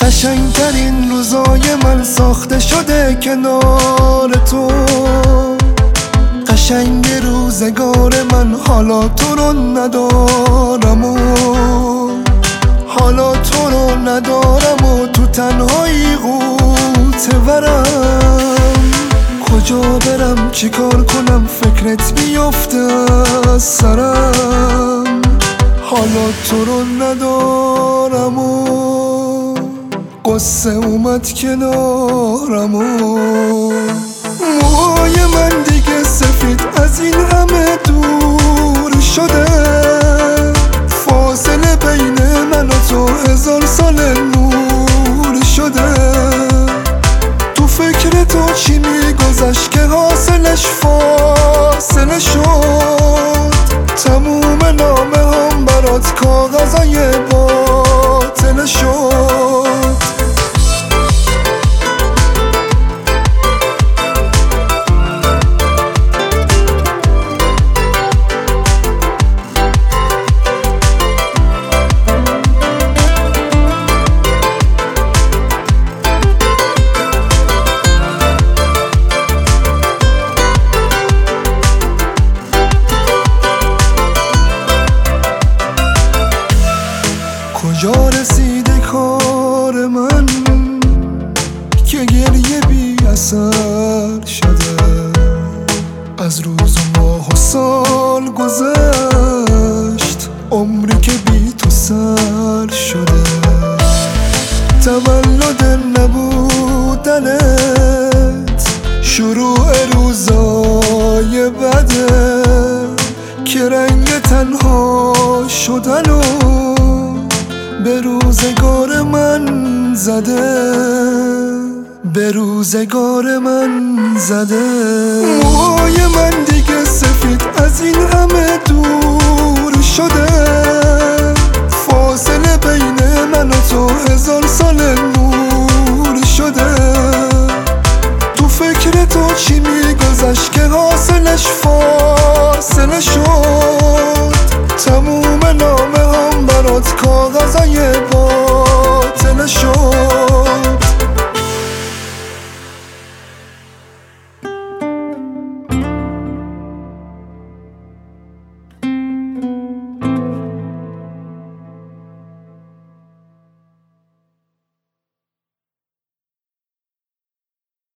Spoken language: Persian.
قشنگترین روزای من ساخته شده کنار تو. قشنگ روزگار من حالا تو رو ندارم و حالا تو رو ندارم و تو تنهایی غوطه ورم. کجا برم چیکار کنم فکرت بیفته از سرم. حالا تو رو ندارم و قصه اومد کنارم و موهای من دیگه سفید از این همه دور شده. فاصله بین من و تو 1000 سال نور شده. تو فکر تو چی میگذشت که حاصلش فاصله شد. تموم نامه هم برات کاغذای باطل شد. کجا رسیده کار من که گریه بی اثر شده. از روز و ماه و سال گذشت عمری که بی تو سر شده. تولد نبودنت شروع روزای بده که رنگ تنها شدن و به روزگار من زده. به روزگار من زده. موهای من دیگه سفید از این همه دور شده. فاصله بین من و تو 1000 سال نور شده. تو فکر تو چی میگذشت که حاصلش فاصله شد. تموم نامه هم برات کاغذای